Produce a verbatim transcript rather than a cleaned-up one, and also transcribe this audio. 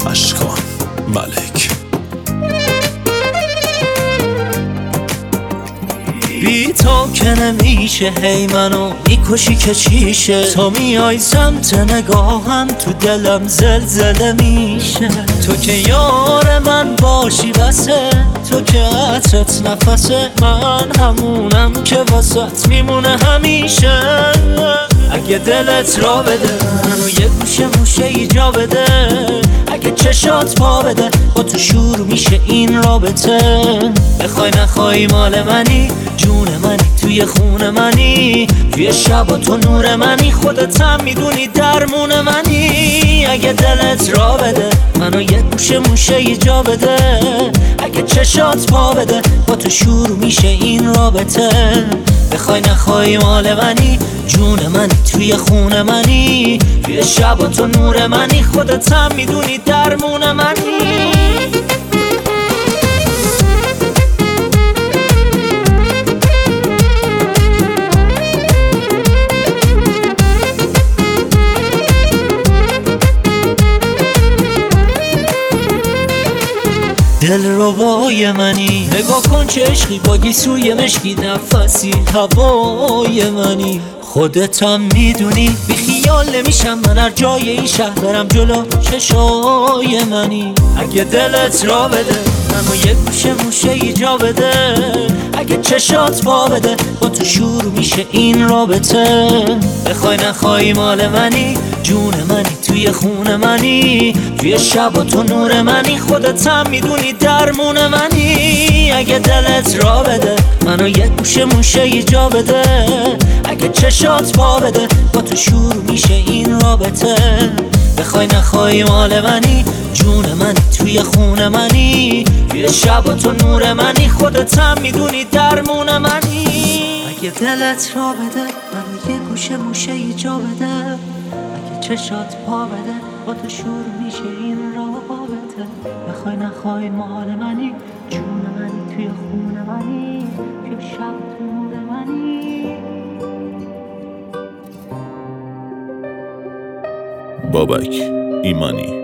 اشکان ملک. بی تو که نمیشه، هی منو میکشی که چیشه. تو میای سمت نگاهم، تو دلم زلزله میشه. تو که یار من باشی بسه، تو که عطرت نفسه. من همونم که واسط میمونه همیشه. اگه دلت را بده منو یه گوشه موشه ایجا بده. اگه چشات پا بده با تو شروع میشه این رابطه. بخوای نخوای مال منی، جون منی، توی خون منی، توی شب و تو نور منی. خودت هم میدونی درمون منی. اگه دلت را بده منو یه گوشه موشه ایجا بده. اگه چشات پا بده با تو شروع میشه این رابطه. بخوای نخوای مال منی، جون منی، توی خون منی، توی شب و تو نور منی. خودت هم میدونی درمون منی. دل ربای منی، نگاه کن چه عشقی با گیسوی مشکی. نفسی هوای منی، خودت هم میدونی. بی خیال نمیشم من هر جای این شهر برم جلو چشای منی. اگه دلت را بده منو یه گوشه موشه ایجا بده. اگه چشات پا بده با تو شروع میشه این رابطه. بخوای نخوای مال منی، جون منی، توی خون منی، توی شب و تو نور منی. خودت هم میدونی درمون منی. اگه دلت را بده منو یه گوشه موشه ایجا بده. اگه چشات پا بده با تو شروع میشه این رابطه. بخوای نخوای مال منی، جون منی، توی خون منی، توی شب و تو نور منی. خودت هم میدونی درمون منی. اگه دلت را بده منو یه گوشه موشه ایجا بده. اگه چشات پا بده با تو شروع میشه این رابطه. بخوای نخوای مال منی، جون منی، توی خون منی، توی شب و تو نور منی. بابک ایمانی.